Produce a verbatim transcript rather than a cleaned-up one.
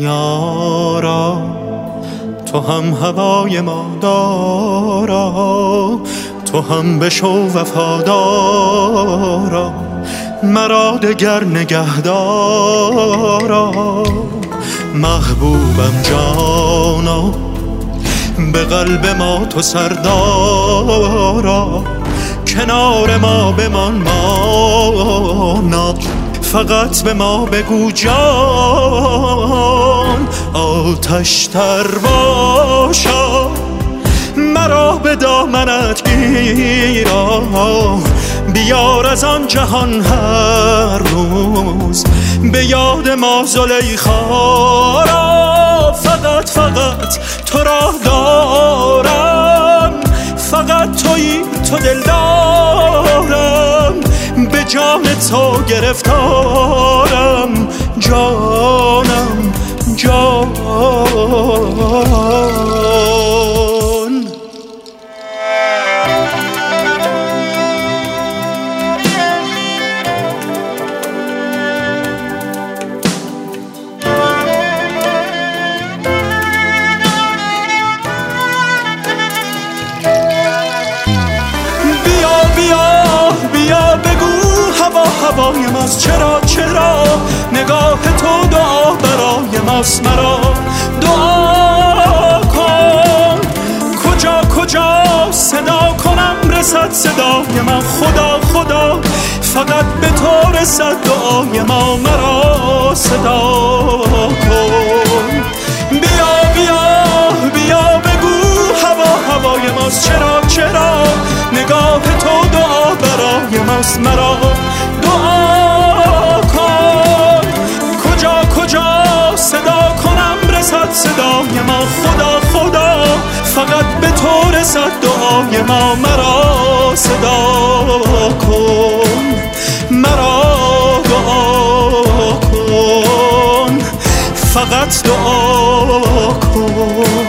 یارا تو هم هوای ما دارا، تو هم بشو وفادارا، مرا دگر نگهدارا. محبوبم جانا به قلب ما تو سردارا، کنار ما بمان مانا، فقط به ما بگو جان. آتش تر باشا مرا به دامنت گیرا، بیار از آن جهان هر روز به یاد ما زلیخا را. فقط فقط تو را دارم، فقط تویی تو دلدارم، به جان تو گرفتارم، جانم جان. هوای ماست چرا چرا، نگاه تو دعا برای ماست، مرا دعا کن. کجا کجا صدا کنم رسد صدای من، خدا خدا فقط به تو رسد دعای ما، مرا صدا کن. بیا بیا بیا بگو هوا هوای ماست چرا چرا، نگاه تو دعا برای ماست، مرا دعا کن. کجا کجا صدا کنم رسد صدای ما، خدا خدا فقط به تو رسد دعای ما، مرا صدا کن، مرا دعا کن، فقط دعا کن.